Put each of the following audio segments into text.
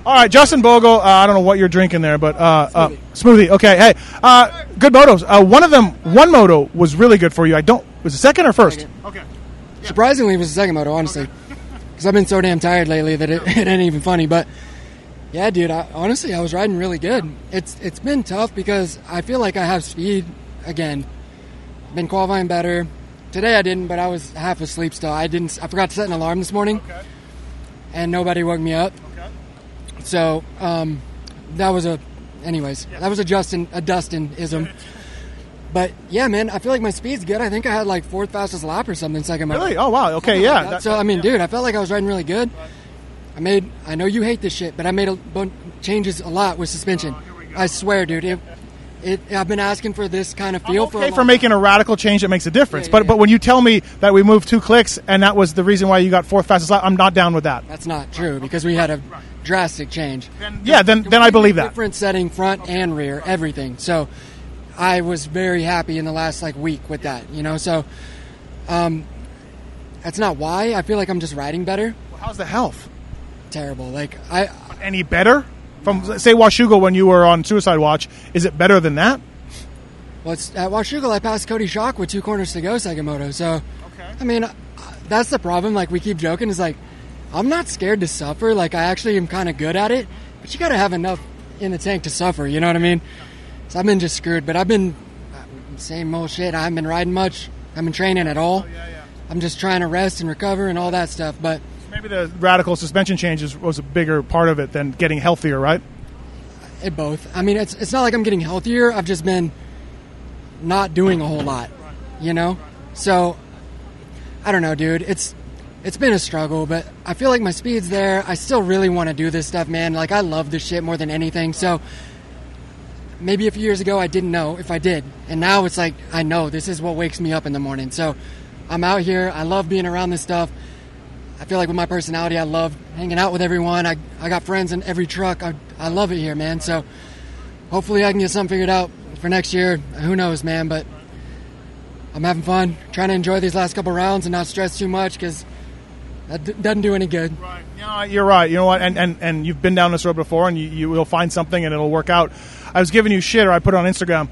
All right, Justin Bogle. I don't know what you're drinking there, but smoothie. Okay, hey, good motos. One moto was really good for you. Was it second or first? Second. Okay. Yeah. Surprisingly, it was the second moto, honestly, because I've been so damn tired lately that it ain't even funny. But yeah, dude, I was riding really good. It's been tough because I feel like I have speed again. Been qualifying better. Today I didn't, but I was half asleep still. I forgot to set an alarm this morning, and nobody woke me up. So that was a Dustin-ism. But yeah, man, I feel like my speed's good. I think I had like fourth fastest lap or something second moto. Really? Oh wow. Okay, yeah. Like so I mean, dude, I felt like I was riding really good. I know you hate this shit, but I made changes a lot with suspension. I swear, dude. I've been asking for this kind of feel for making a radical change that makes a difference. But when you tell me that we moved 2 clicks and that was the reason why you got fourth fastest lap, I'm not down with that. That's not true because we had a drastic change. Then I believe that. Different setting, front and rear, everything. So I was very happy in the last week with that. So that's not why. I feel like I'm just riding better. Well, how's the health? Terrible. Any better? From, say, Washougal when you were on Suicide Watch, is it better than that? Well, at Washougal, I passed Cody Schock with 2 corners to go second moto. So, I mean, that's the problem. We keep joking. Is I'm not scared to suffer. I actually am kind of good at it. But you got to have enough in the tank to suffer. You know what I mean? So I've been just screwed. But I've been same old shit. I haven't been riding much. I haven't been training at all. I'm just trying to rest and recover and all that stuff. But maybe the radical suspension changes was a bigger part of it than getting healthier, right? It both. I mean, it's not like I'm getting healthier. I've just been not doing a whole lot, So, I don't know, dude. It's been a struggle, but I feel like my speed's there. I still really want to do this stuff, man. I love this shit more than anything. So, maybe a few years ago I didn't know if I did. And now it's I know this is what wakes me up in the morning. So, I'm out here. I love being around this stuff. I feel like with my personality, I love hanging out with everyone. I got friends in every truck. I love it here, man. So hopefully I can get something figured out for next year. Who knows, man? But I'm having fun, trying to enjoy these last couple rounds and not stress too much because that doesn't do any good. Right. Yeah, you're right. You know what? And you've been down this road before, and you will find something and it'll work out. I was giving you shit, or I put it on Instagram.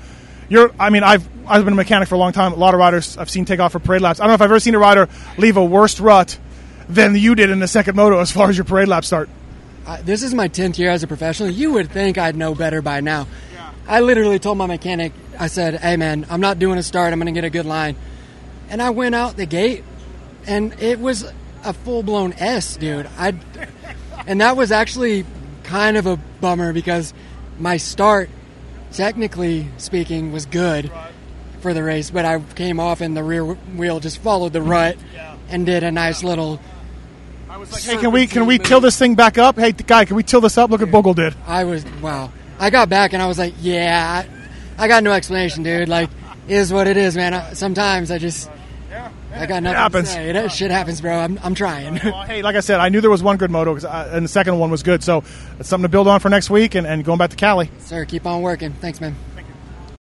I've been a mechanic for a long time. A lot of riders I've seen take off for parade laps. I don't know if I've ever seen a rider leave a worse rut than you did in the second moto as far as your parade lap start. This is my 10th year as a professional. You would think I'd know better by now. Yeah. I literally told my mechanic, I said, hey, man, I'm not doing a start. I'm going to get a good line. And I went out the gate, and it was a full-blown S, dude. And that was actually kind of a bummer because my start, technically speaking, was good for the race, but I came off and the rear wheel just followed the rut and did a nice little... I was like, hey, can we till this thing back up? Hey, guy, can we till this up? Look what Bogle did. Wow. I got back and I was like, yeah, I got no explanation, dude. Is what it is, man. Sometimes I got nothing to say. That shit happens, bro. I'm trying. Well, hey, like I said, I knew there was one good moto, and the second one was good. So it's something to build on for next week and going back to Cali. Sir, keep on working. Thanks, man.